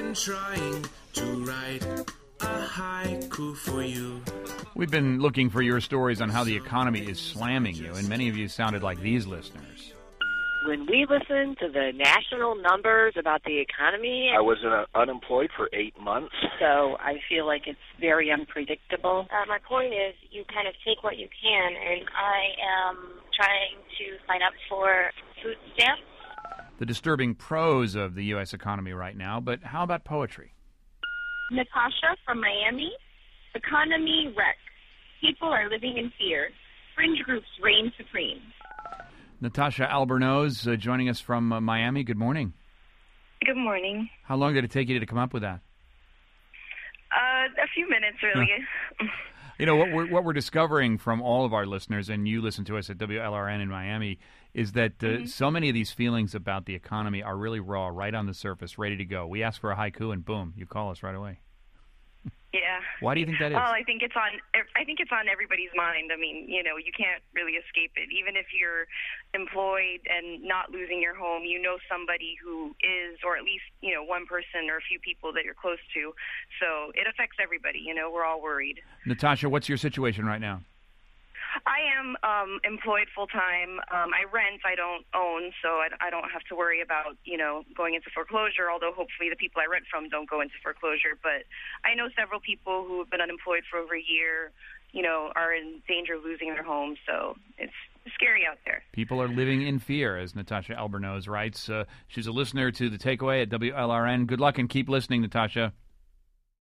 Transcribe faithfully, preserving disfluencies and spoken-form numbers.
been trying to write a haiku for you. We've been looking for your stories on how the economy is slamming you, and many of you sounded like these listeners. When we listen to the national numbers about the economy, I was uh, unemployed for eight months. so I feel like it's very unpredictable. Uh, my point is you kind of take what you can, and I am trying to sign up for food stamps. The disturbing prose of the U S economy right now, but how about poetry? Natasha from Miami. Economy wreck. People are living in fear. Fringe groups reign supreme. Natasha Albornoz uh, joining us from uh, Miami. Good morning. Good morning. How long did it take you to come up with that? Uh, a few minutes, really. You know, what we're, what we're discovering from all of our listeners, and you listen to us at W L R N in Miami, is that uh, mm-hmm. so many of these feelings about the economy are really raw, right on the surface, ready to go. We ask for a haiku, and boom, you call us right away. Yeah. Why do you think that is? Well, I think it's on. I think it's on everybody's mind. I mean, you know, you can't really escape it. Even if you're employed and not losing your home, you know somebody who is, or at least you know one person or a few people that you're close to. So it affects everybody. You know, we're all worried. Natasha, what's your situation right now? I am um, employed full time. Um, I rent. I don't own, so I, I don't have to worry about you know going into foreclosure. Although hopefully the people I rent from don't go into foreclosure. But I know several people who have been unemployed for over a year. You know, are in danger of losing their homes. So it's scary out there. People are living in fear, as Natasha Albornoz writes. Uh, she's a listener to The Takeaway at W L R N. Good luck and keep listening, Natasha.